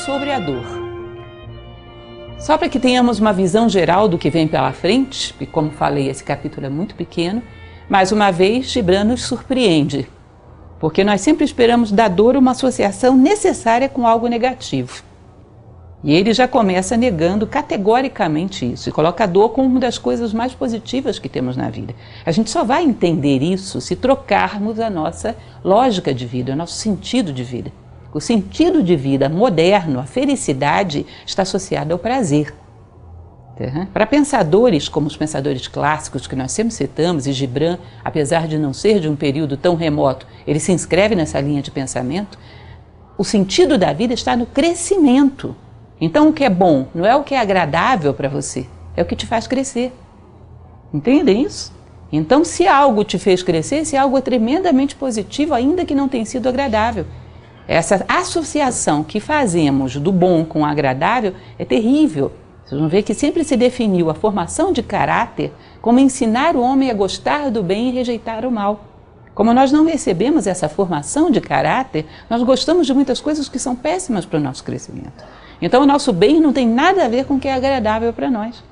sobre a dor. Só para que tenhamos uma visão geral do que vem pela frente, e como falei, esse capítulo é muito pequeno, mais uma vez Gibran nos surpreende, porque nós sempre esperamos da dor uma associação necessária com algo negativo. E ele já começa negando categoricamente isso e coloca a dor como uma das coisas mais positivas que temos na vida. A gente só vai entender isso se trocarmos a nossa lógica de vida, o nosso sentido de vida. O sentido de vida moderno, a felicidade, está associada ao prazer. Para pensadores como os pensadores clássicos que nós sempre citamos, e Gibran, apesar de não ser de um período tão remoto, ele se inscreve nessa linha de pensamento, o sentido da vida está no crescimento. Então o que é bom não é o que é agradável para você, é o que te faz crescer. Entendem isso? Então se algo te fez crescer, esse algo é tremendamente positivo, ainda que não tenha sido agradável. Essa associação que fazemos do bom com o agradável é terrível. Vocês vão ver que sempre se definiu a formação de caráter como ensinar o homem a gostar do bem e rejeitar o mal. Como nós não recebemos essa formação de caráter, nós gostamos de muitas coisas que são péssimas para o nosso crescimento. Então o nosso bem não tem nada a ver com o que é agradável para nós.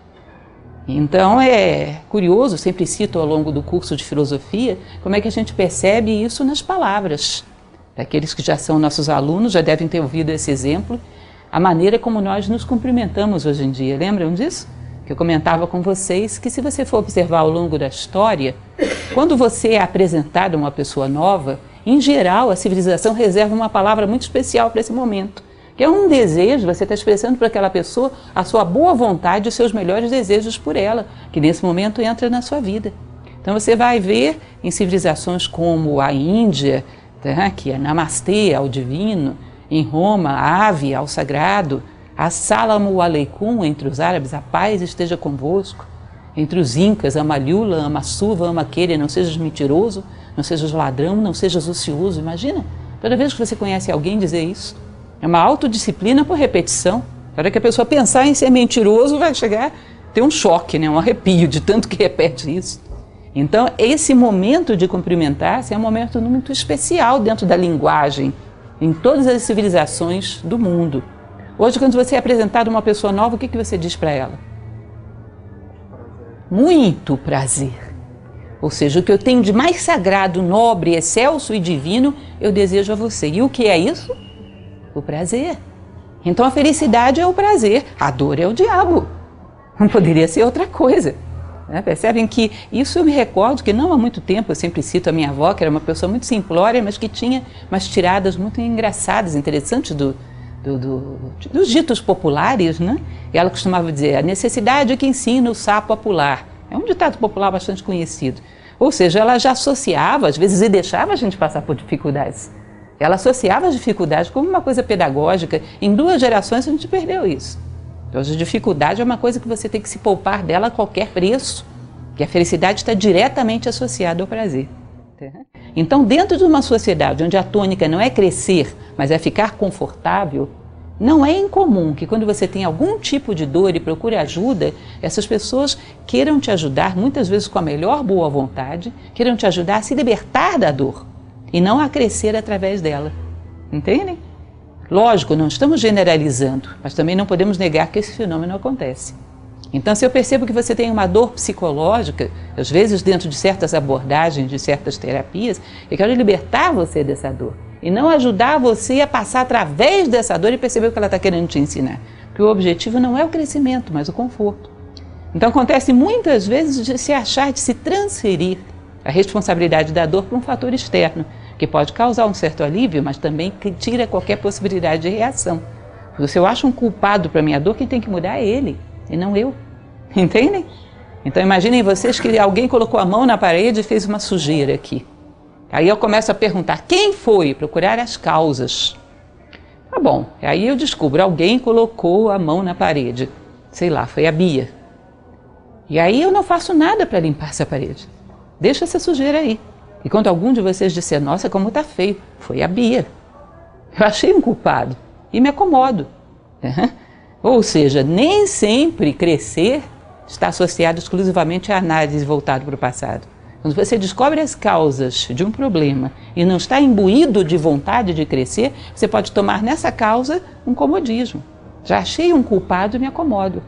Então é curioso, sempre cito ao longo do curso de filosofia, como é que a gente percebe isso nas palavras. Aqueles que já são nossos alunos já devem ter ouvido esse exemplo, a maneira como nós nos cumprimentamos hoje em dia. Lembram disso? Que eu comentava com vocês que se você for observar ao longo da história, quando você é apresentado a uma pessoa nova, em geral a civilização reserva uma palavra muito especial para esse momento, que é um desejo, você está expressando para aquela pessoa a sua boa vontade, os seus melhores desejos por ela, que nesse momento entra na sua vida. Então você vai ver em civilizações como a Índia, que é Namastê ao divino, em Roma, Ave ao sagrado, Assalamu Alaikum entre os árabes, a paz esteja convosco, entre os incas, ama Lula, ama Suva, ama aquele, não sejas mentiroso, não sejas ladrão, não sejas ocioso. Imagina, toda vez que você conhece alguém dizer isso, é uma autodisciplina por repetição. Na hora que a pessoa pensar em ser mentiroso, vai chegar a ter um choque, um arrepio de tanto que repete isso. Então, esse momento de cumprimentar-se é um momento muito especial dentro da linguagem, em todas as civilizações do mundo. Hoje, quando você é apresentado a uma pessoa nova, o que você diz para ela? Muito prazer. Ou seja, o que eu tenho de mais sagrado, nobre, excelso e divino, eu desejo a você. E o que é isso? O prazer. Então a felicidade é o prazer, a dor é o diabo. Não poderia ser outra coisa. Percebem que isso eu me recordo que não há muito tempo, eu sempre cito a minha avó, que era uma pessoa muito simplória, mas que tinha umas tiradas muito engraçadas, interessantes dos ditos populares, né? E ela costumava dizer, a necessidade é que ensina o sapo a pular. É um ditado popular bastante conhecido. Ou seja, ela já associava, às vezes, e deixava a gente passar por dificuldades. Ela associava as dificuldades como uma coisa pedagógica. Em 2 gerações a gente perdeu isso. Então, a dificuldade é uma coisa que você tem que se poupar dela a qualquer preço, que a felicidade está diretamente associada ao prazer. Então, dentro de uma sociedade onde a tônica não é crescer, mas é ficar confortável, não é incomum que quando você tem algum tipo de dor e procure ajuda, essas pessoas queiram te ajudar, muitas vezes com a melhor boa vontade, queiram te ajudar a se libertar da dor e não a crescer através dela. Entendem? Lógico, não estamos generalizando, mas também não podemos negar que esse fenômeno acontece. Então, se eu percebo que você tem uma dor psicológica, às vezes dentro de certas abordagens, de certas terapias, eu quero libertar você dessa dor e não ajudar você a passar através dessa dor e perceber o que ela está querendo te ensinar. Porque o objetivo não é o crescimento, mas o conforto. Então, acontece muitas vezes de se achar, de se transferir a responsabilidade da dor para um fator externo, que pode causar um certo alívio, mas também que tira qualquer possibilidade de reação. Se eu acho um culpado para a minha dor, quem tem que mudar é ele, e não eu. Entendem? Então imaginem vocês que alguém colocou a mão na parede e fez uma sujeira aqui. Aí eu começo a perguntar, quem foi? Procurar as causas. Tá bom, aí eu descubro, alguém colocou a mão na parede. Sei lá, foi a Bia. E aí eu não faço nada para limpar essa parede. Deixa essa sujeira aí. E quando algum de vocês disser, nossa, como está feio, foi a Bia. Eu achei um culpado e me acomodo. Ou seja, nem sempre crescer está associado exclusivamente à análise voltada para o passado. Quando você descobre as causas de um problema e não está imbuído de vontade de crescer, você pode tomar nessa causa um comodismo. Já achei um culpado e me acomodo.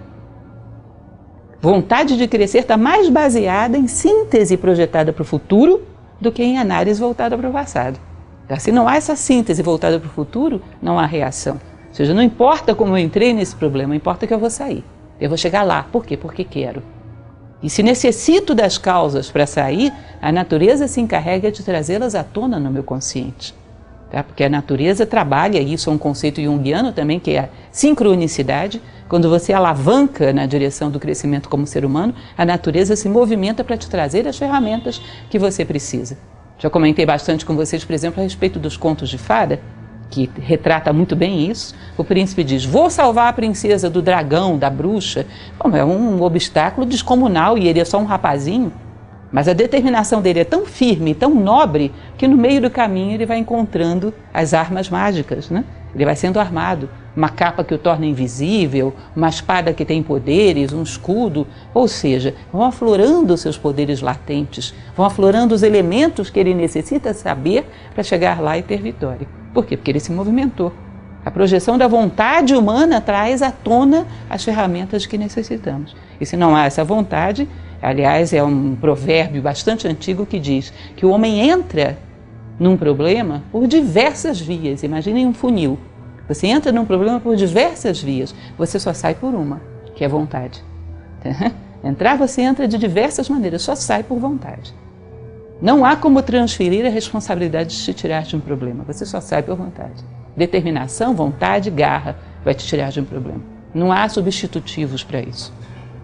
Vontade de crescer está mais baseada em síntese projetada para o futuro do que em análise voltada para o passado. Então, se não há essa síntese voltada para o futuro, não há reação. Ou seja, não importa como eu entrei nesse problema, importa que eu vou sair. Eu vou chegar lá. Por quê? Porque quero. E se necessito das causas para sair, a natureza se encarrega de trazê-las à tona no meu consciente. Tá? Porque a natureza trabalha, e isso é um conceito junguiano também, que é a sincronicidade. Quando você alavanca na direção do crescimento como ser humano, a natureza se movimenta para te trazer as ferramentas que você precisa. Já comentei bastante com vocês, por exemplo, a respeito dos contos de fada, que retrata muito bem isso. O príncipe diz: vou salvar a princesa do dragão, da bruxa. Bom, é um obstáculo descomunal e ele é só um rapazinho. Mas a determinação dele é tão firme, tão nobre, que no meio do caminho ele vai encontrando as armas mágicas, né? Ele vai sendo armado. Uma capa que o torna invisível, uma espada que tem poderes, um escudo. Ou seja, vão aflorando os seus poderes latentes, vão aflorando os elementos que ele necessita saber para chegar lá e ter vitória. Por quê? Porque ele se movimentou. A projeção da vontade humana traz à tona as ferramentas que necessitamos. E se não há essa vontade, aliás, é um provérbio bastante antigo que diz que o homem entra num problema por diversas vias. Imaginem um funil. Você entra num problema por diversas vias, você só sai por uma, que é vontade. Entrar, você entra de diversas maneiras, só sai por vontade. Não há como transferir a responsabilidade de te tirar de um problema, você só sai por vontade. Determinação, vontade, garra vai te tirar de um problema. Não há substitutivos para isso.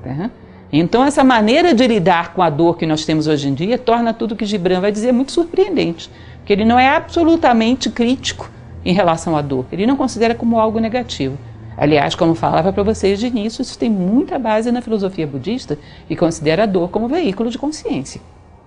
Então essa maneira de lidar com a dor que nós temos hoje em dia torna tudo que Gibran vai dizer muito surpreendente, porque ele não é absolutamente crítico em relação à dor, ele não considera como algo negativo. Aliás, como falava para vocês de início, isso tem muita base na filosofia budista, que considera a dor como veículo de consciência.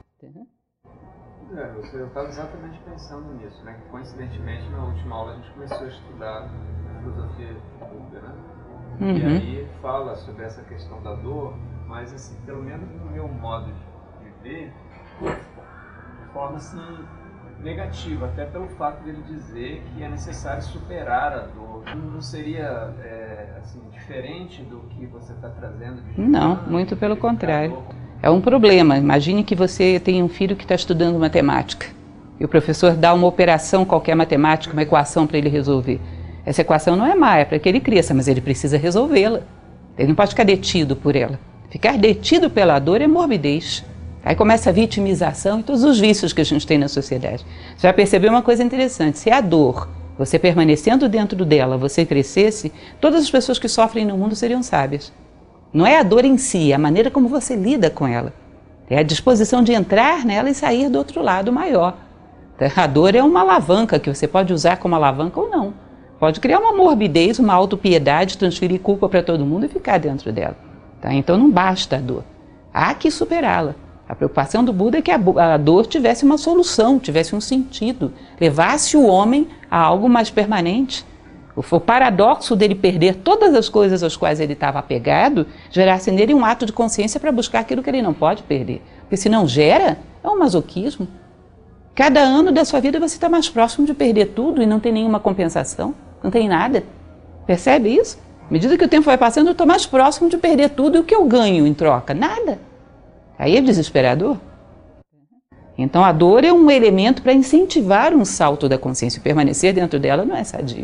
Eu estava exatamente pensando nisso, né? Que coincidentemente na última aula a gente começou a estudar a filosofia Buda, né? E aí fala sobre essa questão da dor, mas assim, pelo menos no meu modo de ver, de forma assim negativa, até pelo fato dele dizer que é necessário superar a dor. Não seria assim, diferente do que você está trazendo de Não, muito pelo contrário. É um problema. Imagine que você tem um filho que está estudando matemática e o professor dá uma operação qualquer matemática, uma equação para ele resolver. Essa equação não é má, é para que ele cresça, mas ele precisa resolvê-la. Ele não pode ficar detido por ela. Ficar detido pela dor é morbidez. Aí começa a vitimização e todos os vícios que a gente tem na sociedade. Você já percebeu uma coisa interessante: se a dor, você permanecendo dentro dela, você crescesse, todas as pessoas que sofrem no mundo seriam sábias. Não é a dor em si, é a maneira como você lida com ela. É a disposição de entrar nela e sair do outro lado maior. A dor é uma alavanca que você pode usar como alavanca ou não. Pode criar uma morbidez, uma autopiedade, transferir culpa para todo mundo e ficar dentro dela. Então não basta a dor. Há que superá-la. A preocupação do Buda é que a dor tivesse uma solução, tivesse um sentido, levasse o homem a algo mais permanente. O paradoxo dele perder todas as coisas às quais ele estava apegado gerasse nele um ato de consciência para buscar aquilo que ele não pode perder. Porque se não gera, é um masoquismo. Cada ano da sua vida você está mais próximo de perder tudo e não tem nenhuma compensação, não tem nada. Percebe isso? À medida que o tempo vai passando, eu estou mais próximo de perder tudo e o que eu ganho em troca? Nada. Aí é desesperador. Então a dor é um elemento para incentivar um salto da consciência e permanecer dentro dela não é sadio.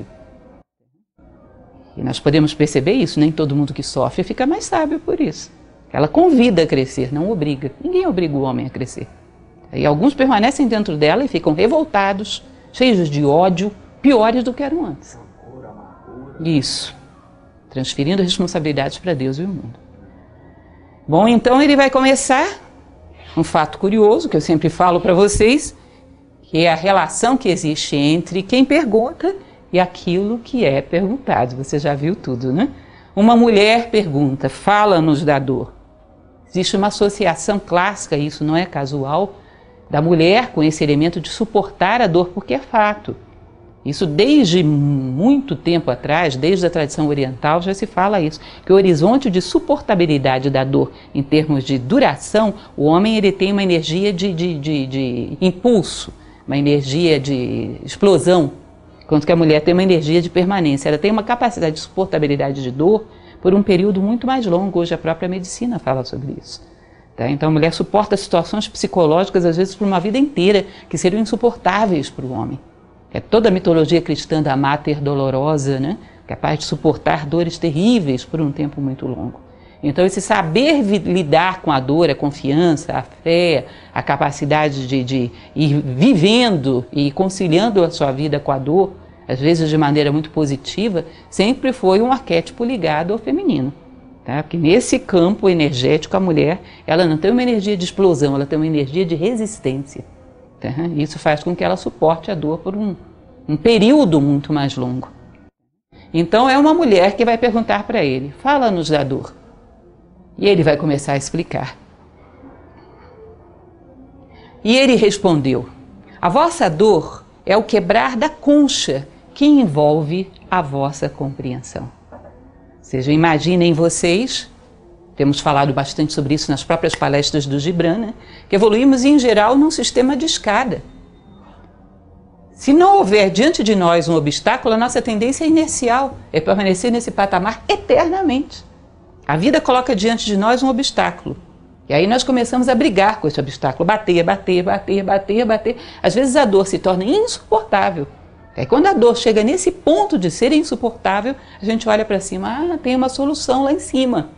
E nós podemos perceber isso, nem todo mundo que sofre fica mais sábio por isso. Ela convida a crescer, não obriga. Ninguém obriga o homem a crescer. E alguns permanecem dentro dela e ficam revoltados, cheios de ódio, piores do que eram antes. Isso. Transferindo responsabilidades para Deus e o mundo. Bom, então ele vai começar um fato curioso, que eu sempre falo para vocês, que é a relação que existe entre quem pergunta e aquilo que é perguntado. Você já viu tudo, né? Uma mulher pergunta: fala-nos da dor. Existe uma associação clássica, isso não é casual, da mulher com esse elemento de suportar a dor, porque é fato. Isso desde muito tempo atrás, desde a tradição oriental, já se fala isso, que o horizonte de suportabilidade da dor em termos de duração, o homem ele tem uma energia de impulso, uma energia de explosão, enquanto que a mulher tem uma energia de permanência. Ela tem uma capacidade de suportabilidade de dor por um período muito mais longo. Hoje a própria medicina fala sobre isso. Tá? Então a mulher suporta situações psicológicas, às vezes por uma vida inteira, que seriam insuportáveis para o homem. É toda a mitologia cristã da Mater Dolorosa, né? Capaz de suportar dores terríveis por um tempo muito longo. Então esse saber lidar com a dor, a confiança, a fé, a capacidade de ir vivendo e conciliando a sua vida com a dor, às vezes de maneira muito positiva, sempre foi um arquétipo ligado ao feminino. Tá? Porque nesse campo energético a mulher ela não tem uma energia de explosão, ela tem uma energia de resistência. Tá? Isso faz com que ela suporte a dor por um período muito mais longo. Então é uma mulher que vai perguntar para ele, fala-nos da dor. E ele vai começar a explicar. E ele respondeu, a vossa dor é o quebrar da concha que envolve a vossa compreensão. Ou seja, imaginem vocês, temos falado bastante sobre isso nas próprias palestras do Gibran, né? Que evoluímos em geral num sistema de escada. Se não houver diante de nós um obstáculo, a nossa tendência é inercial, é permanecer nesse patamar eternamente. A vida coloca diante de nós um obstáculo. E aí nós começamos a brigar com esse obstáculo, bater. Às vezes a dor se torna insuportável. Aí quando a dor chega nesse ponto de ser insuportável, a gente olha para cima, tem uma solução lá em cima.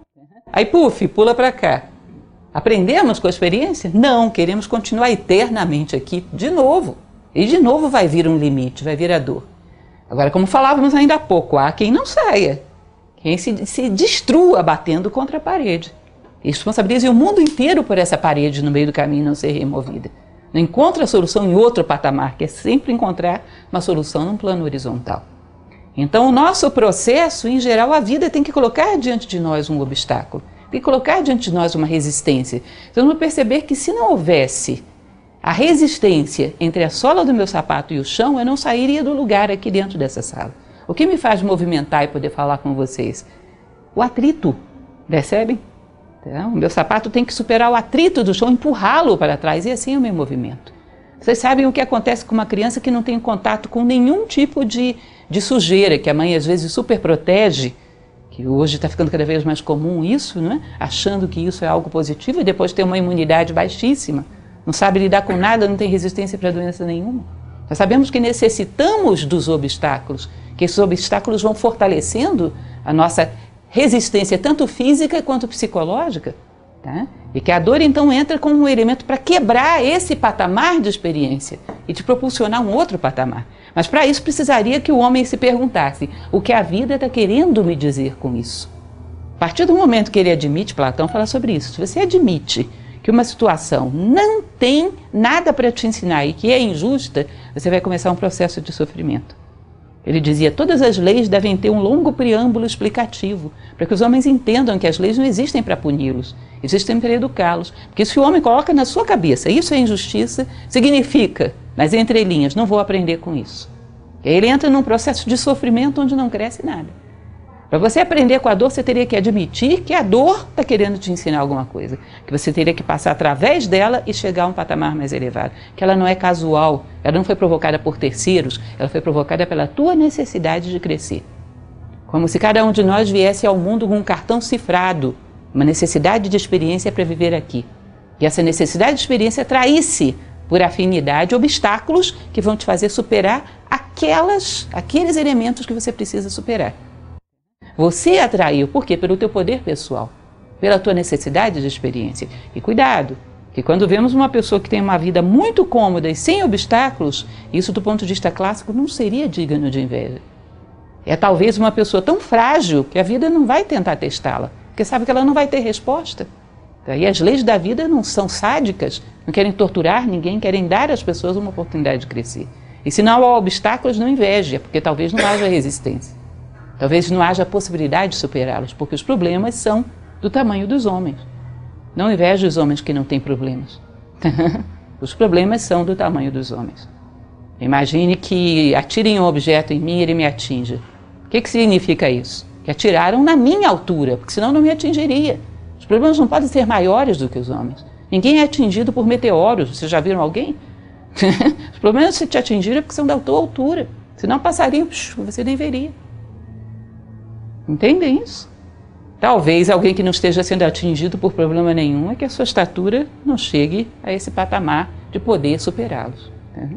Aí pula para cá. Aprendemos com a experiência? Não, queremos continuar eternamente aqui de novo. E de novo vai vir um limite, vai vir a dor. Agora, como falávamos ainda há pouco, há quem não saia. Quem se destrua batendo contra a parede. E responsabilize o mundo inteiro por essa parede no meio do caminho não ser removida. Não encontra a solução em outro patamar, que é sempre encontrar uma solução num plano horizontal. Então o nosso processo, em geral, a vida tem que colocar diante de nós um obstáculo. Tem que colocar diante de nós uma resistência. Então vamos perceber que se não houvesse a resistência entre a sola do meu sapato e o chão, eu não sairia do lugar aqui dentro dessa sala. O que me faz movimentar e poder falar com vocês? O atrito, percebem? Então, o meu sapato tem que superar o atrito do chão, empurrá-lo para trás e assim eu me movimento. Vocês sabem o que acontece com uma criança que não tem contato com nenhum tipo de sujeira, que a mãe às vezes super protege, que hoje está ficando cada vez mais comum isso, né? Achando que isso é algo positivo e depois tem uma imunidade baixíssima, não sabe lidar com nada, não tem resistência para doença nenhuma. Nós sabemos que necessitamos dos obstáculos, que esses obstáculos vão fortalecendo a nossa resistência, tanto física quanto psicológica. Tá? E que a dor então entra como um elemento para quebrar esse patamar de experiência e te propulsionar um outro patamar. Mas para isso precisaria que o homem se perguntasse o que a vida está querendo me dizer com isso. A partir do momento que ele admite, Platão fala sobre isso, se você admite que uma situação não tem nada para te ensinar e que é injusta, você vai começar um processo de sofrimento. Ele dizia, todas as leis devem ter um longo preâmbulo explicativo, para que os homens entendam que as leis não existem para puni-los, existem para educá-los. Porque se o homem coloca na sua cabeça, isso é injustiça, significa, nas entrelinhas, não vou aprender com isso. E aí ele entra num processo de sofrimento onde não cresce nada. Para você aprender com a dor, você teria que admitir que a dor está querendo te ensinar alguma coisa, que você teria que passar através dela e chegar a um patamar mais elevado, que ela não é casual, ela não foi provocada por terceiros, ela foi provocada pela tua necessidade de crescer. Como se cada um de nós viesse ao mundo com um cartão cifrado, uma necessidade de experiência para viver aqui. E essa necessidade de experiência traísse, por afinidade, obstáculos que vão te fazer superar aqueles elementos que você precisa superar. Você atraiu, por quê? Pelo teu poder pessoal, pela tua necessidade de experiência. E cuidado, que quando vemos uma pessoa que tem uma vida muito cômoda e sem obstáculos, isso do ponto de vista clássico não seria digno de inveja. É talvez uma pessoa tão frágil que a vida não vai tentar testá-la, porque sabe que ela não vai ter resposta. E as leis da vida não são sádicas, não querem torturar ninguém, querem dar às pessoas uma oportunidade de crescer. E se não há obstáculos, não inveje, porque talvez não haja resistência. Talvez não haja possibilidade de superá-los, porque os problemas são do tamanho dos homens. Não inveje os homens que não têm problemas. Os problemas são do tamanho dos homens. Imagine que atirem um objeto em mim e ele me atinja. O que significa isso? Que atiraram na minha altura, porque senão não me atingiria. Os problemas não podem ser maiores do que os homens. Ninguém é atingido por meteoros. Vocês já viram alguém? Os problemas se te atingiram é porque são da tua altura. Senão passariam, você nem veria. Entendem isso? Talvez alguém que não esteja sendo atingido por problema nenhum é que a sua estatura não chegue a esse patamar de poder superá-los.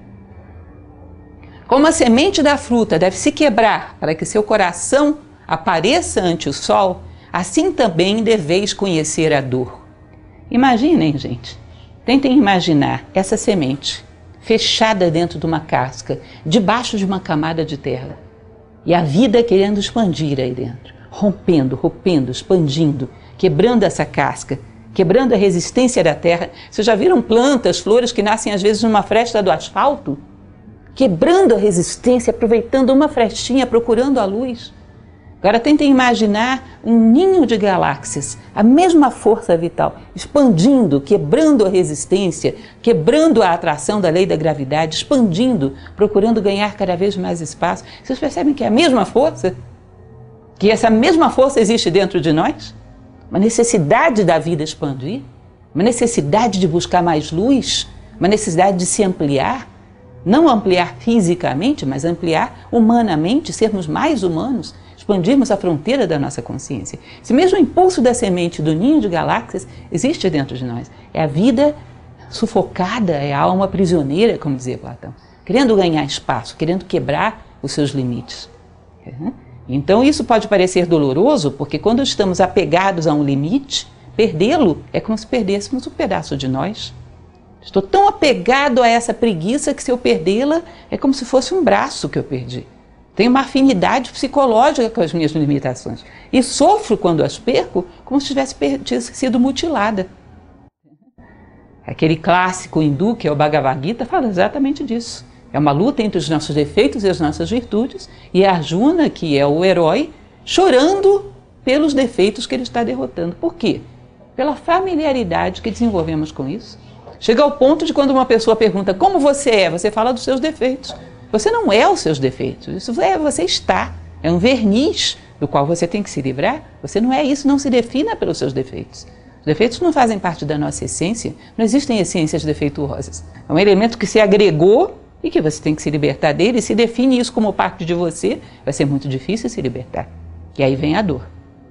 Como a semente da fruta deve se quebrar para que seu coração apareça ante o sol, assim também deveis conhecer a dor. Imaginem, gente, tentem imaginar essa semente fechada dentro de uma casca, debaixo de uma camada de terra, e a vida querendo expandir aí dentro, rompendo, expandindo, quebrando essa casca, quebrando a resistência da terra. Vocês já viram plantas, flores que nascem às vezes numa fresta do asfalto? Quebrando a resistência, aproveitando uma frestinha, procurando a luz. Agora tentem imaginar um ninho de galáxias, a mesma força vital, expandindo, quebrando a resistência, quebrando a atração da lei da gravidade, expandindo, procurando ganhar cada vez mais espaço. Vocês percebem que é a mesma força? Que essa mesma força existe dentro de nós? Uma necessidade da vida expandir, uma necessidade de buscar mais luz, uma necessidade de se ampliar. Não ampliar fisicamente, mas ampliar humanamente, sermos mais humanos, expandirmos a fronteira da nossa consciência. Esse mesmo impulso da semente do ninho de galáxias existe dentro de nós. É a vida sufocada, é a alma prisioneira, como dizia Platão, querendo ganhar espaço, querendo quebrar os seus limites. Então isso pode parecer doloroso, porque quando estamos apegados a um limite, perdê-lo é como se perdêssemos um pedaço de nós. Estou tão apegado a essa preguiça que se eu perdê-la é como se fosse um braço que eu perdi. Tenho uma afinidade psicológica com as minhas limitações. E sofro quando as perco como se tivesse sido mutilada. Aquele clássico hindu, que é o Bhagavad Gita, fala exatamente disso. É uma luta entre os nossos defeitos e as nossas virtudes. E Arjuna, que é o herói, chorando pelos defeitos que ele está derrotando. Por quê? Pela familiaridade que desenvolvemos com isso. Chega ao ponto de quando uma pessoa pergunta como você é, você fala dos seus defeitos. Você não é os seus defeitos, isso é você está. É um verniz do qual você tem que se livrar. Você não é isso, não se defina pelos seus defeitos. Os defeitos não fazem parte da nossa essência, não existem essências defeituosas. É um elemento que se agregou e que você tem que se libertar dele. Se define isso como parte de você, vai ser muito difícil se libertar. E aí vem a dor.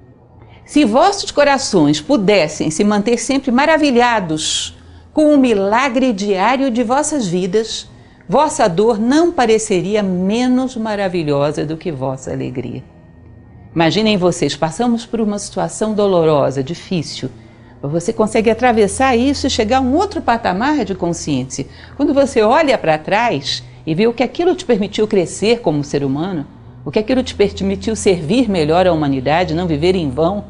Se vossos corações pudessem se manter sempre maravilhados com o milagre diário de vossas vidas, vossa dor não pareceria menos maravilhosa do que vossa alegria. Imaginem vocês, passamos por uma situação dolorosa, difícil. Você consegue atravessar isso e chegar a um outro patamar de consciência. Quando você olha para trás e vê o que aquilo te permitiu crescer como ser humano, o que aquilo te permitiu servir melhor à humanidade, não viver em vão.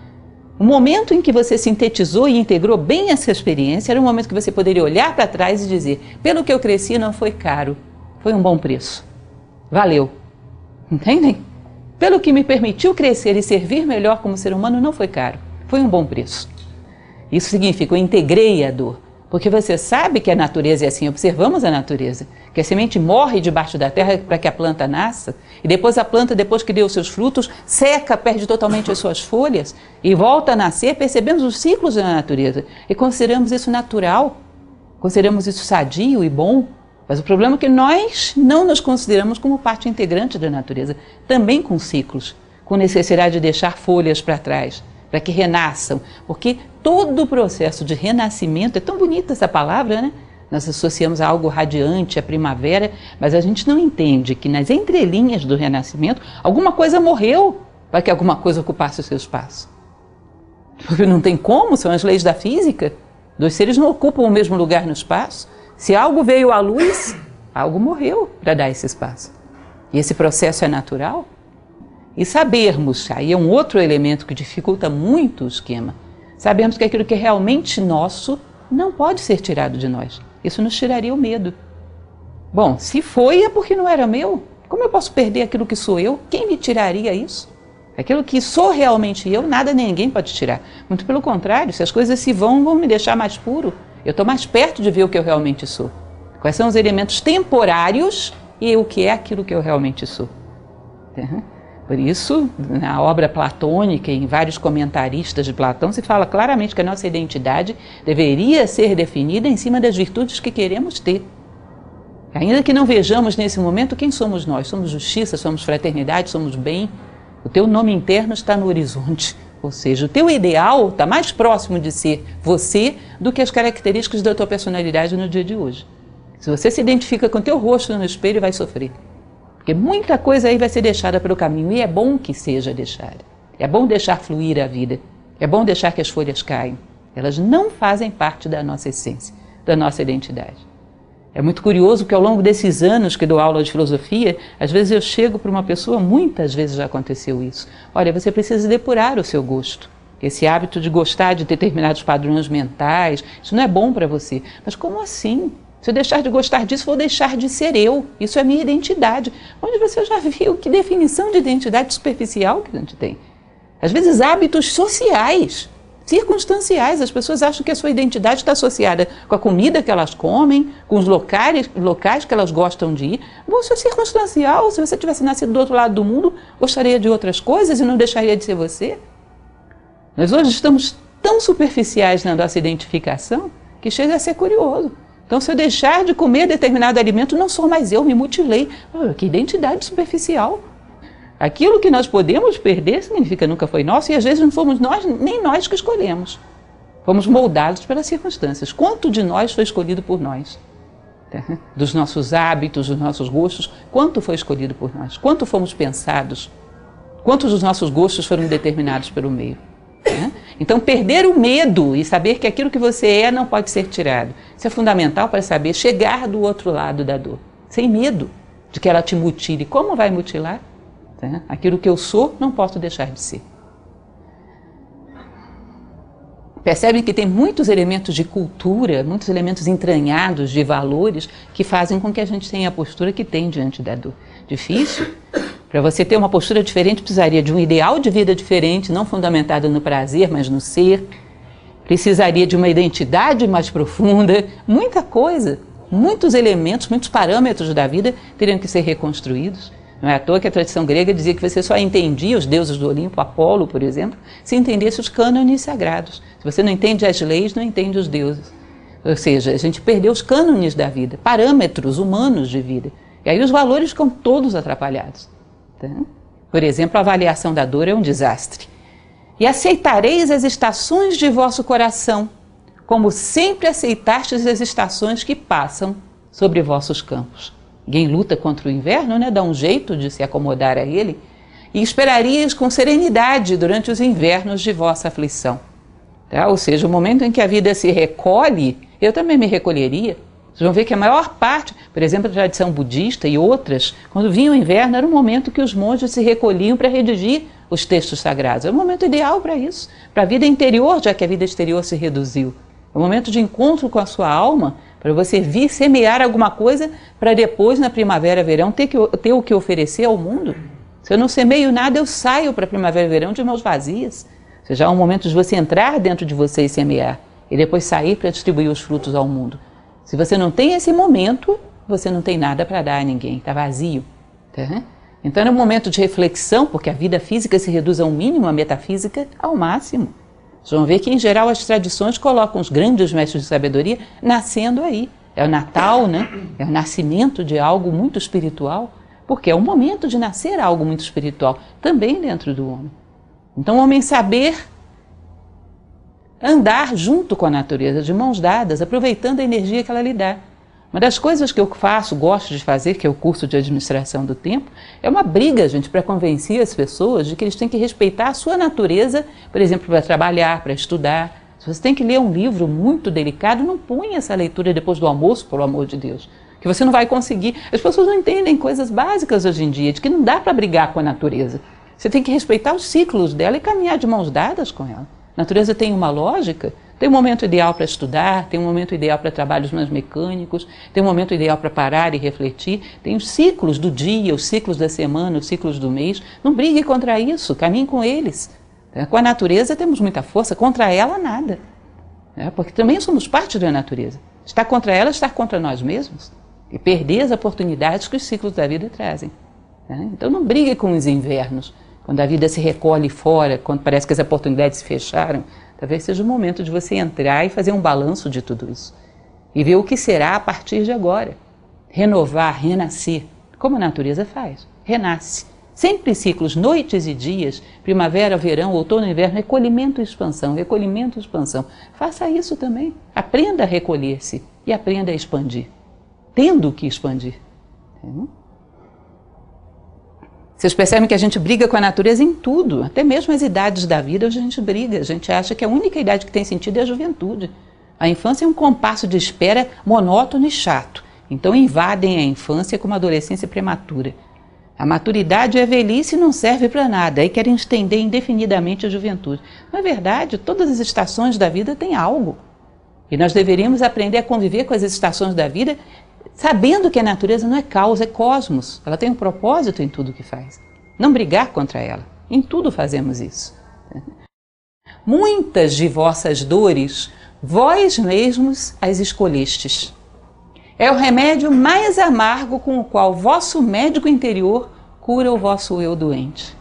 O momento em que você sintetizou e integrou bem essa experiência era um momento que você poderia olhar para trás e dizer: pelo que eu cresci não foi caro, foi um bom preço, valeu. Entendem? Pelo que me permitiu crescer e servir melhor como ser humano não foi caro, foi um bom preço. Isso significa eu integrei a dor, porque você sabe que a natureza é assim, observamos a natureza, que a semente morre debaixo da terra para que a planta nasça, e depois a planta, depois que deu seus frutos, seca, perde totalmente as suas folhas e volta a nascer. Percebemos os ciclos da natureza e consideramos isso natural, consideramos isso sadio e bom, mas o problema é que nós não nos consideramos como parte integrante da natureza, também com ciclos, com necessidade de deixar folhas para trás, para que renasçam, porque todo o processo de renascimento, é tão bonita essa palavra, né? Nós associamos a algo radiante, a primavera, mas a gente não entende que nas entrelinhas do renascimento, alguma coisa morreu para que alguma coisa ocupasse o seu espaço. Porque não tem como, são as leis da física. Dois seres não ocupam o mesmo lugar no espaço. Se algo veio à luz, algo morreu para dar esse espaço. E esse processo é natural. E sabermos, aí é um outro elemento que dificulta muito o esquema, sabemos que aquilo que é realmente nosso não pode ser tirado de nós. Isso nos tiraria o medo. Bom, se foi é porque não era meu. Como eu posso perder aquilo que sou eu? Quem me tiraria isso? Aquilo que sou realmente eu, nada nem ninguém pode tirar. Muito pelo contrário, se as coisas se vão me deixar mais puro. Eu estou mais perto de ver o que eu realmente sou. Quais são os elementos temporários e o que é aquilo que eu realmente sou. Por isso, na obra platônica, em vários comentaristas de Platão, se fala claramente que a nossa identidade deveria ser definida em cima das virtudes que queremos ter. Ainda que não vejamos nesse momento quem somos nós. Somos justiça, somos fraternidade, somos bem. O teu nome interno está no horizonte. Ou seja, o teu ideal está mais próximo de ser você do que as características da tua personalidade no dia de hoje. Se você se identifica com o teu rosto no espelho, vai sofrer. Porque muita coisa aí vai ser deixada pelo caminho, e é bom que seja deixada. É bom deixar fluir a vida. É bom deixar que as folhas caiam. Elas não fazem parte da nossa essência, da nossa identidade. É muito curioso que ao longo desses anos que dou aula de filosofia, às vezes eu chego para uma pessoa, muitas vezes já aconteceu isso. Olha, você precisa depurar o seu gosto. Esse hábito de gostar de determinados padrões mentais, isso não é bom para você. Mas como assim? Se eu deixar de gostar disso, vou deixar de ser eu. Isso é minha identidade. Onde você já viu que definição de identidade superficial que a gente tem? Às vezes hábitos sociais, circunstanciais. As pessoas acham que a sua identidade está associada com a comida que elas comem, com os locais que elas gostam de ir. Isso é circunstancial. Se você tivesse nascido do outro lado do mundo, gostaria de outras coisas e não deixaria de ser você. Nós hoje estamos tão superficiais na nossa identificação que chega a ser curioso. Então, se eu deixar de comer determinado alimento, não sou mais eu, me mutilei. Que identidade superficial. Aquilo que nós podemos perder significa nunca foi nosso, e às vezes não fomos nós, nem nós que escolhemos. Fomos moldados pelas circunstâncias. Quanto de nós foi escolhido por nós? Dos nossos hábitos, dos nossos gostos, quanto foi escolhido por nós? Quanto fomos pensados? Quantos dos nossos gostos foram determinados pelo meio? Então, perder o medo e saber que aquilo que você é não pode ser tirado. Isso é fundamental para saber chegar do outro lado da dor, sem medo de que ela te mutile. Como vai mutilar? Aquilo que eu sou, não posso deixar de ser. Percebem que tem muitos elementos de cultura, muitos elementos entranhados de valores que fazem com que a gente tenha a postura que tem diante da dor. Difícil? Para você ter uma postura diferente, precisaria de um ideal de vida diferente, não fundamentado no prazer, mas no ser. Precisaria de uma identidade mais profunda, muita coisa, muitos elementos, muitos parâmetros da vida teriam que ser reconstruídos. Não é à toa que a tradição grega dizia que você só entendia os deuses do Olimpo, Apolo, por exemplo, se entendesse os cânones sagrados. Se você não entende as leis, não entende os deuses. Ou seja, a gente perdeu os cânones da vida, parâmetros humanos de vida. E aí os valores ficam todos atrapalhados. Por exemplo, a avaliação da dor é um desastre. E aceitareis as estações de vosso coração, como sempre aceitastes as estações que passam sobre vossos campos. Ninguém luta contra o inverno, né? Dá um jeito de se acomodar a ele. E esperarias com serenidade durante os invernos de vossa aflição. Ou seja, o momento em que a vida se recolhe, eu também me recolheria. Vocês vão ver que a maior parte, por exemplo, a tradição budista e outras, quando vinha o inverno, era um momento que os monges se recolhiam para redigir os textos sagrados. É um momento ideal para isso, para a vida interior, já que a vida exterior se reduziu. É um momento de encontro com a sua alma, para você vir semear alguma coisa, para depois, na primavera, verão, ter o que oferecer ao mundo. Se eu não semeio nada, eu saio para a primavera, verão de mãos vazias. Ou seja, é um momento de você entrar dentro de você e semear, e depois sair para distribuir os frutos ao mundo. Se você não tem esse momento, você não tem nada para dar a ninguém, está vazio. Então é um momento de reflexão, porque a vida física se reduz ao mínimo, a metafísica ao máximo. Vocês vão ver que, em geral, as tradições colocam os grandes mestres de sabedoria nascendo aí. É o Natal, né? É o nascimento de algo muito espiritual, porque é o momento de nascer algo muito espiritual, também dentro do homem. Então o homem saber andar junto com a natureza, de mãos dadas, aproveitando a energia que ela lhe dá. Uma das coisas que eu faço, gosto de fazer, que é o curso de administração do tempo, é uma briga, gente, para convencer as pessoas de que eles têm que respeitar a sua natureza, por exemplo, para trabalhar, para estudar. Se você tem que ler um livro muito delicado, não ponha essa leitura depois do almoço, pelo amor de Deus, que você não vai conseguir. As pessoas não entendem coisas básicas hoje em dia, de que não dá para brigar com a natureza. Você tem que respeitar os ciclos dela e caminhar de mãos dadas com ela. A natureza tem uma lógica, tem um momento ideal para estudar, tem um momento ideal para trabalhos mais mecânicos, tem um momento ideal para parar e refletir, tem os ciclos do dia, os ciclos da semana, os ciclos do mês. Não brigue contra isso, caminhe com eles. Com a natureza temos muita força, contra ela nada. Porque também somos parte da natureza. Estar contra ela é estar contra nós mesmos e perder as oportunidades que os ciclos da vida trazem. Né? Então não brigue com os invernos. Quando a vida se recolhe fora, quando parece que as oportunidades se fecharam, talvez seja o momento de você entrar e fazer um balanço de tudo isso. E ver o que será a partir de agora. Renovar, renascer, como a natureza faz. Renasce. Sempre ciclos, noites e dias, primavera, verão, outono, inverno, recolhimento e expansão, recolhimento e expansão. Faça isso também. Aprenda a recolher-se e aprenda a expandir. Tendo que expandir. Vocês percebem que a gente briga com a natureza em tudo, até mesmo as idades da vida hoje a gente briga, a gente acha que a única idade que tem sentido é a juventude. A infância é um compasso de espera monótono e chato, então invadem a infância com uma adolescência prematura. A maturidade é a velhice e não serve para nada, aí querem estender indefinidamente a juventude. Na verdade, todas as estações da vida têm algo, e nós deveríamos aprender a conviver com as estações da vida sabendo que a natureza não é causa, é cosmos. Ela tem um propósito em tudo que faz. Não brigar contra ela. Em tudo fazemos isso. Muitas de vossas dores, vós mesmos as escolhestes. É o remédio mais amargo com o qual vosso médico interior cura o vosso eu doente.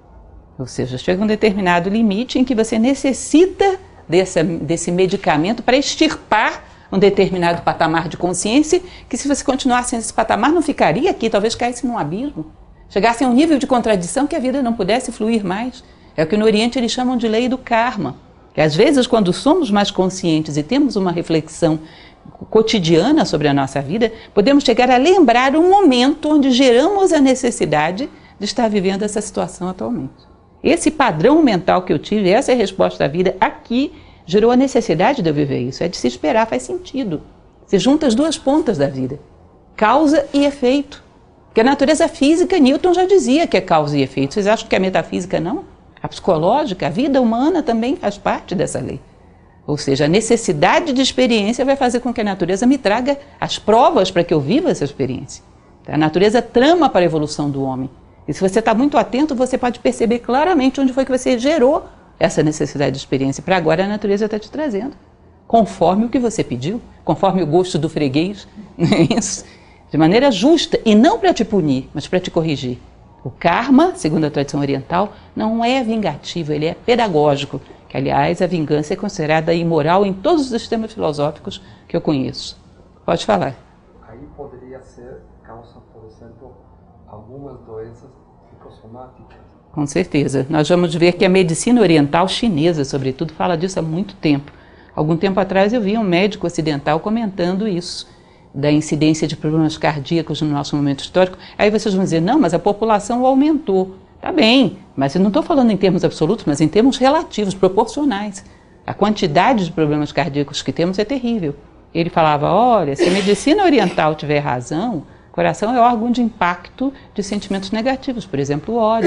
Ou seja, chega um determinado limite em que você necessita desse medicamento para extirpar um determinado patamar de consciência, que se você continuasse nesse patamar não ficaria aqui, talvez caísse num abismo. Chegasse a um nível de contradição que a vida não pudesse fluir mais. É o que no Oriente eles chamam de lei do karma. Que às vezes, quando somos mais conscientes e temos uma reflexão cotidiana sobre a nossa vida, podemos chegar a lembrar um momento onde geramos a necessidade de estar vivendo essa situação atualmente. Esse padrão mental que eu tive, essa é a resposta da vida aqui, gerou a necessidade de eu viver isso. É de se esperar, faz sentido. Você junta as duas pontas da vida, causa e efeito. Porque a natureza física, Newton já dizia que é causa e efeito. Vocês acham que a metafísica não? A psicológica, a vida humana também faz parte dessa lei. Ou seja, a necessidade de experiência vai fazer com que a natureza me traga as provas para que eu viva essa experiência. A natureza trama para a evolução do homem. E se você está muito atento, você pode perceber claramente onde foi que você gerou essa necessidade de experiência. Para agora a natureza está te trazendo, conforme o que você pediu, conforme o gosto do freguês, isso, de maneira justa, e não para te punir, mas para te corrigir. O karma, segundo a tradição oriental, não é vingativo, ele é pedagógico, que aliás a vingança é considerada imoral em todos os sistemas filosóficos que eu conheço. Pode falar. Aí poderia ser causa, por exemplo, algumas doenças psicossomáticas. Com certeza. Nós vamos ver que a medicina oriental chinesa, sobretudo, fala disso há muito tempo. Algum tempo atrás eu vi um médico ocidental comentando isso, da incidência de problemas cardíacos no nosso momento histórico. Aí vocês vão dizer, não, mas a população aumentou. Tá bem, mas eu não estou falando em termos absolutos, mas em termos relativos, proporcionais. A quantidade de problemas cardíacos que temos é terrível. Ele falava, olha, se a medicina oriental tiver razão, o coração é órgão de impacto de sentimentos negativos, por exemplo, o ódio.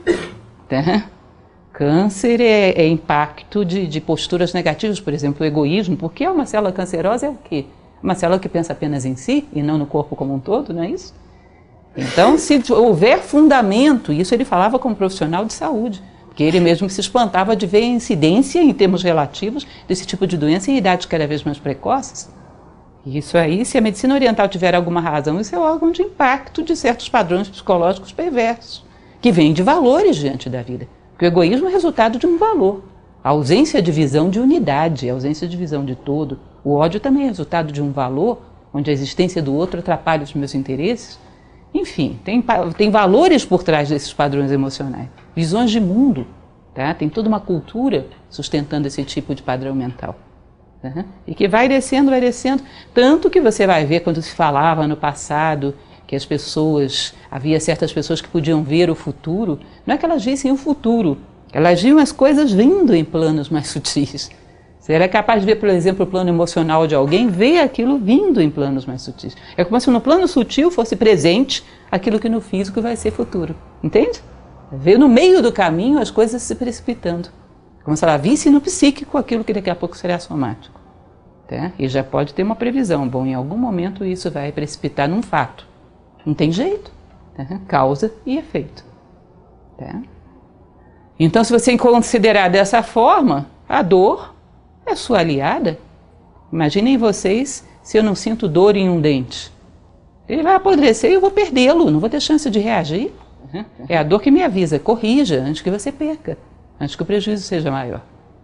Tá? Câncer é impacto de posturas negativas, por exemplo, o egoísmo, porque uma célula cancerosa é o quê? Uma célula que pensa apenas em si e não no corpo como um todo, não é isso? Então, se houver fundamento, isso ele falava como profissional de saúde, porque ele mesmo se espantava de ver a incidência em termos relativos desse tipo de doença em idades cada vez mais precoces. Isso aí, se a medicina oriental tiver alguma razão, isso é órgão de impacto de certos padrões psicológicos perversos, que vêm de valores diante da vida. Porque o egoísmo é resultado de um valor. A ausência de visão de unidade, a ausência de visão de todo. O ódio também é resultado de um valor, onde a existência do outro atrapalha os meus interesses. Enfim, tem valores por trás desses padrões emocionais. Visões de mundo. Tá? Tem toda uma cultura sustentando esse tipo de padrão mental. Tá? E que vai descendo, tanto que você vai ver quando se falava no passado que as pessoas, havia certas pessoas que podiam ver o futuro, não é que elas vissem o futuro, elas viam as coisas vindo em planos mais sutis. Você era capaz de ver, por exemplo, o plano emocional de alguém, ver aquilo vindo em planos mais sutis. É como se no plano sutil fosse presente aquilo que no físico vai ser futuro. Entende? Ver no meio do caminho as coisas se precipitando. Como se ela visse no psíquico aquilo que daqui a pouco será somático. Tá? E já pode ter uma previsão. Bom, em algum momento isso vai precipitar num fato. Não tem jeito. Tá? Causa e efeito. Tá? Então, se você considerar dessa forma, a dor é sua aliada. Imaginem vocês se eu não sinto dor em um dente? Ele vai apodrecer e eu vou perdê-lo, não vou ter chance de reagir. É a dor que me avisa, corrija antes que você perca, antes que o prejuízo seja maior.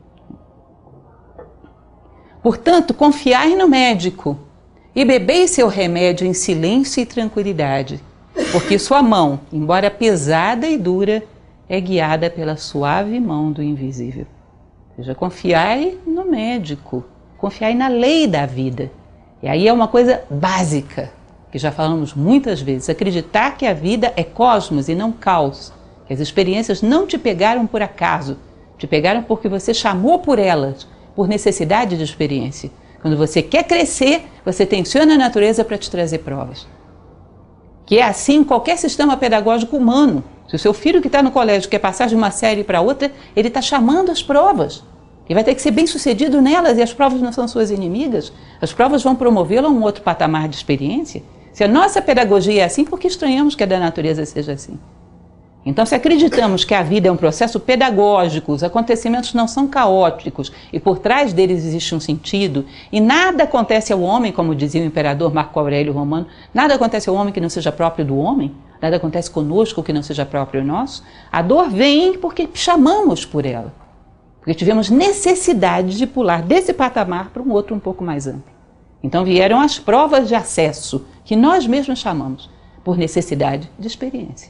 Portanto, confiai no médico e bebei seu remédio em silêncio e tranquilidade, porque sua mão, embora pesada e dura, é guiada pela suave mão do invisível. Ou seja, confiai no médico, confiai na lei da vida. E aí é uma coisa básica, que já falamos muitas vezes, acreditar que a vida é cosmos e não caos, que as experiências não te pegaram por acaso, te pegaram porque você chamou por elas, por necessidade de experiência. Quando você quer crescer, você tensiona a natureza para te trazer provas. Que é assim em qualquer sistema pedagógico humano. Se o seu filho que está no colégio quer passar de uma série para outra, ele está chamando as provas. E vai ter que ser bem sucedido nelas, e as provas não são suas inimigas. As provas vão promovê-lo a um outro patamar de experiência. Se a nossa pedagogia é assim, por que estranhamos que a da natureza seja assim? Então, se acreditamos que a vida é um processo pedagógico, os acontecimentos não são caóticos e por trás deles existe um sentido, e nada acontece ao homem, como dizia o imperador Marco Aurélio Romano, nada acontece ao homem que não seja próprio do homem, nada acontece conosco que não seja próprio nosso, a dor vem porque chamamos por ela, porque tivemos necessidade de pular desse patamar para um outro um pouco mais amplo. Então vieram as provas de acesso, que nós mesmos chamamos, por necessidade de experiência.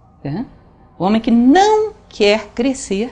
O homem que não quer crescer,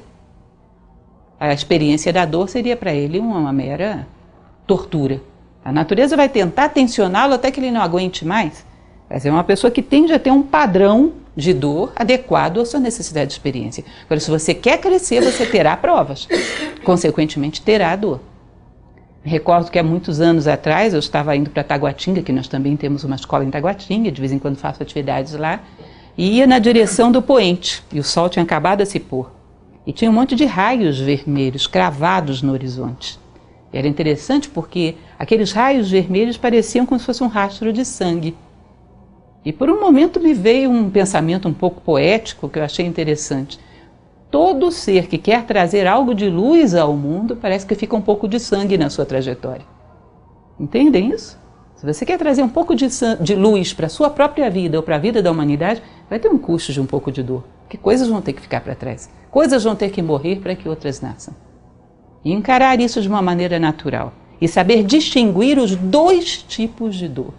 a experiência da dor seria para ele uma mera tortura. A natureza vai tentar tensioná-lo até que ele não aguente mais. Mas é uma pessoa que tende a ter um padrão de dor adequado à sua necessidade de experiência. Agora, se você quer crescer, você terá provas. Consequentemente, terá dor. Me recordo que há muitos anos atrás eu estava indo para Taguatinga, que nós também temos uma escola em Taguatinga, de vez em quando faço atividades lá, e ia na direção do poente, e o sol tinha acabado de se pôr. E tinha um monte de raios vermelhos cravados no horizonte. E era interessante porque aqueles raios vermelhos pareciam como se fosse um rastro de sangue. E por um momento me veio um pensamento um pouco poético que eu achei interessante. Todo ser que quer trazer algo de luz ao mundo parece que fica um pouco de sangue na sua trajetória. Entendem isso? Se você quer trazer um pouco de luz para a sua própria vida ou para a vida da humanidade, vai ter um custo de um pouco de dor. Porque coisas vão ter que ficar para trás. Coisas vão ter que morrer para que outras nasçam. E encarar isso de uma maneira natural. E saber distinguir os dois tipos de dor.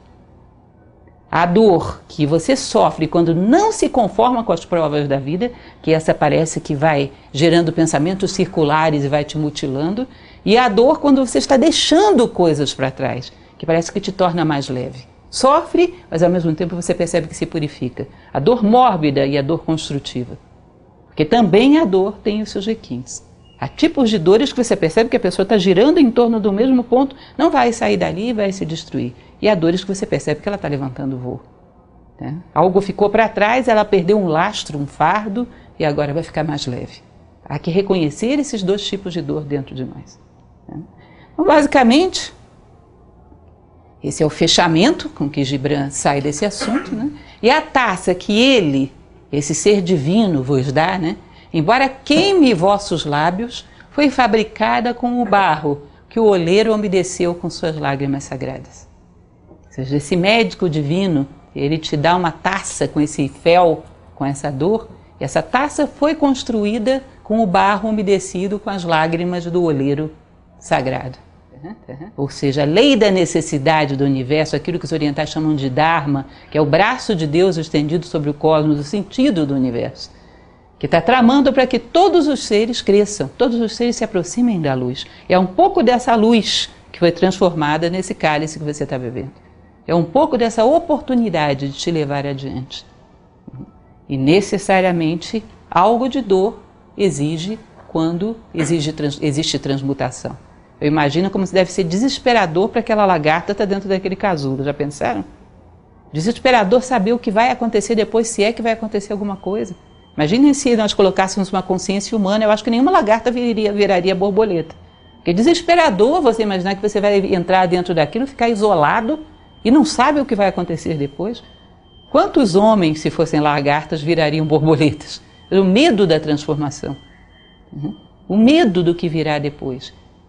A dor que você sofre quando não se conforma com as provas da vida, que essa parece que vai gerando pensamentos circulares e vai te mutilando. E a dor quando você está deixando coisas para trás, que parece que te torna mais leve. Sofre, mas ao mesmo tempo você percebe que se purifica. A dor mórbida e a dor construtiva. Porque também a dor tem os seus requintes. Há tipos de dores que você percebe que a pessoa está girando em torno do mesmo ponto, não vai sair dali e vai se destruir. E há dores que você percebe que ela está levantando o voo. Algo ficou para trás, ela perdeu um lastro, um fardo, e agora vai ficar mais leve. Há que reconhecer esses dois tipos de dor dentro de nós. Então, basicamente, esse é o fechamento com que Gibran sai desse assunto, E a taça que ele, esse ser divino, vos dá, embora queime vossos lábios, foi fabricada com o barro que o oleiro umedeceu com suas lágrimas sagradas. Ou seja, esse médico divino, ele te dá uma taça com esse fel, com essa dor, e essa taça foi construída com o barro umedecido com as lágrimas do oleiro sagrado. Ou seja, a lei da necessidade do universo, aquilo que os orientais chamam de Dharma, que é o braço de Deus estendido sobre o cosmos, o sentido do universo, que está tramando para que todos os seres cresçam, todos os seres se aproximem da luz. É um pouco dessa luz que foi transformada nesse cálice que você está bebendo. É um pouco dessa oportunidade de te levar adiante. E necessariamente algo de dor exige quando existe transmutação. Eu imagino como se deve ser desesperador para aquela lagarta estar dentro daquele casulo. Já pensaram? Desesperador saber o que vai acontecer depois, se é que vai acontecer alguma coisa. Imaginem se nós colocássemos uma consciência humana, eu acho que nenhuma lagarta viraria borboleta. Porque é desesperador você imaginar que você vai entrar dentro daquilo, ficar isolado e não sabe o que vai acontecer depois. Quantos homens, se fossem lagartas, virariam borboletas? O medo da transformação. O medo do que virá depois.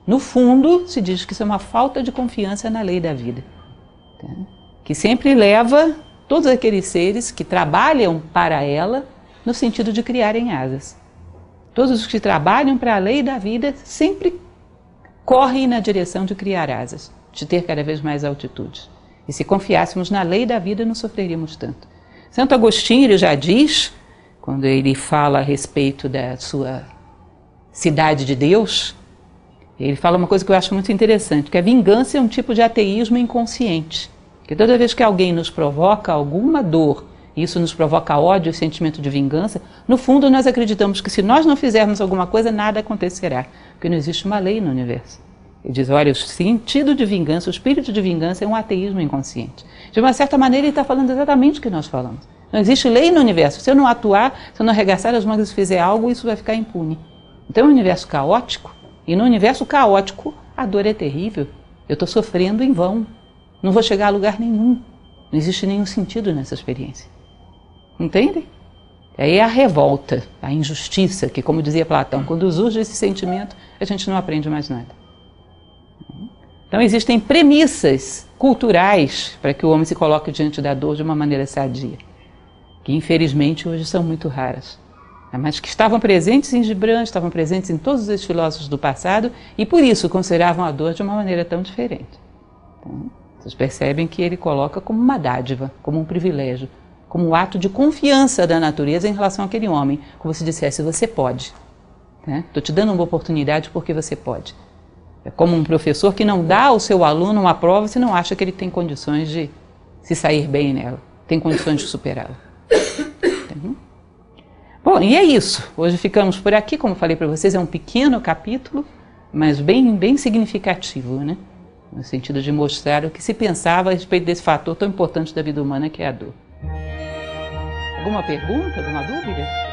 No fundo, se diz que isso é uma falta de confiança na lei da vida, tá? Que sempre leva todos aqueles seres que trabalham para ela no sentido de criarem asas. Todos os que trabalham para a lei da vida sempre correm na direção de criar asas, de ter cada vez mais altitude. E se confiássemos na lei da vida, não sofreríamos tanto. Santo Agostinho, ele já diz, quando ele fala a respeito da sua cidade de Deus, ele fala uma coisa que eu acho muito interessante, que a vingança é um tipo de ateísmo inconsciente. Que toda vez que alguém nos provoca alguma dor, e isso nos provoca ódio e sentimento de vingança, no fundo nós acreditamos que se nós não fizermos alguma coisa, nada acontecerá. Porque não existe uma lei no universo. Ele diz, olha, o sentido de vingança, o espírito de vingança é um ateísmo inconsciente. De uma certa maneira ele está falando exatamente o que nós falamos. Não existe lei no universo. Se eu não atuar, se eu não arregaçar as mangas e fizer algo, isso vai ficar impune. Então é um universo caótico, e no universo caótico a dor é terrível. Eu estou sofrendo em vão. Não vou chegar a lugar nenhum. Não existe nenhum sentido nessa experiência. Entendem? Aí é a revolta, a injustiça, que, como dizia Platão, quando surge esse sentimento, a gente não aprende mais nada. Então existem premissas culturais para que o homem se coloque diante da dor de uma maneira sadia, que infelizmente hoje são muito raras, mas que estavam presentes em Gibran, estavam presentes em todos os filósofos do passado e por isso consideravam a dor de uma maneira tão diferente. Então, vocês percebem que ele coloca como uma dádiva, como um privilégio, como um ato de confiança da natureza em relação àquele homem, como se dissesse, você pode. Estou te dando uma oportunidade porque você pode. É como um professor que não dá ao seu aluno uma prova se não acha que ele tem condições de se sair bem nela, tem condições de superá-la. Bom, e é isso. Hoje ficamos por aqui, como falei para vocês, é um pequeno capítulo, mas bem significativo, né? No sentido de mostrar o que se pensava a respeito desse fator tão importante da vida humana que é a dor. Alguma pergunta, alguma dúvida?